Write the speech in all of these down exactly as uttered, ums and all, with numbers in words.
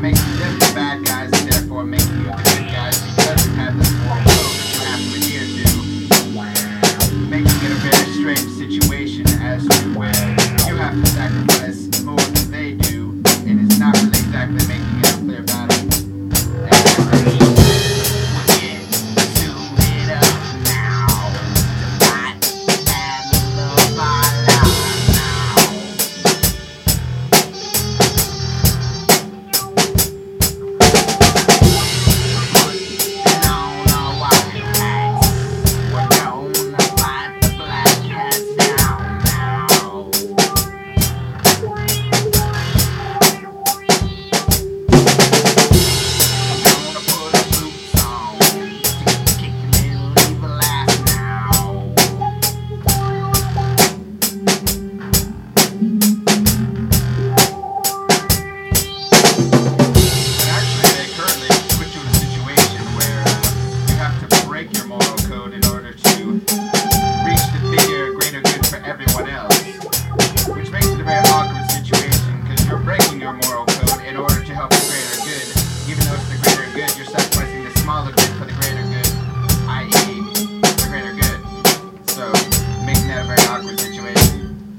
making them the bad guys and therefore making you the good guys because you have this moral code that you have to adhere to, making it a very strange situation as to where you have to sacrifice more than they do, and it's not really exactly making it a clear battle. Moral code in order to help the greater good. Even though it's the greater good, you're sacrificing the smaller good for the greater good, that is the greater good. So, making that a very awkward situation.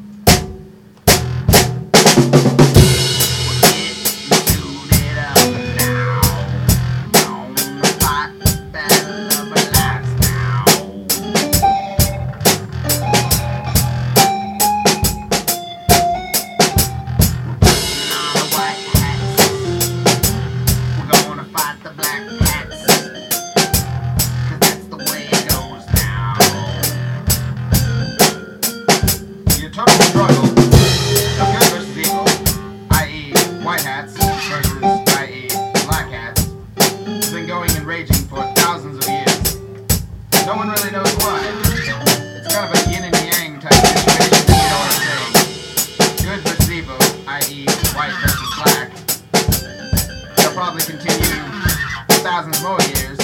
Eternal struggle of good versus evil, that is white hats versus, that is black hats, has been going and raging for thousands of years. No one really knows why. It's kind of a yin and yang type situation, you know what I'm saying. Good versus evil, that is white versus black. They'll probably continue for thousands more years,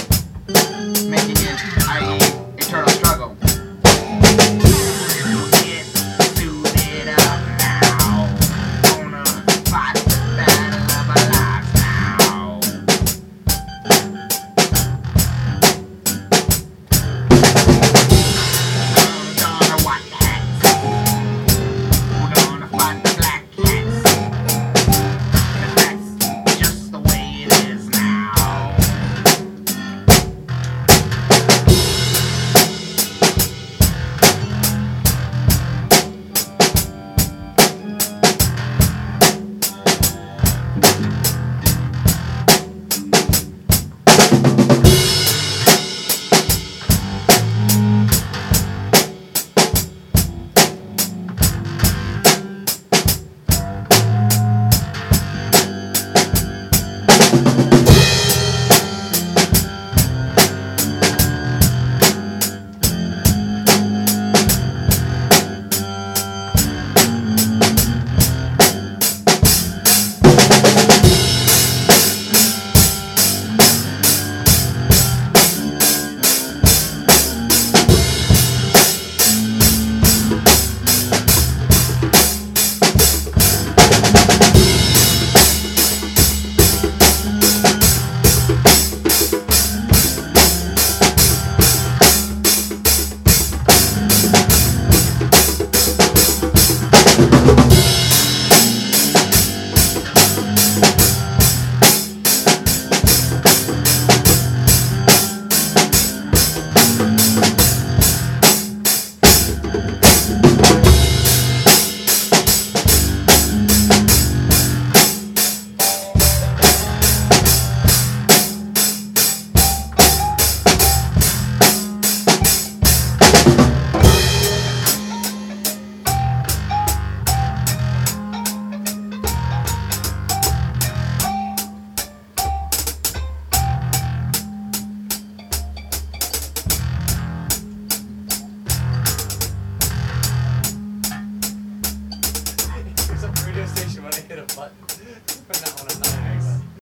making it, that is eternal struggle. Radio station when I hit a button. But not when I'm not.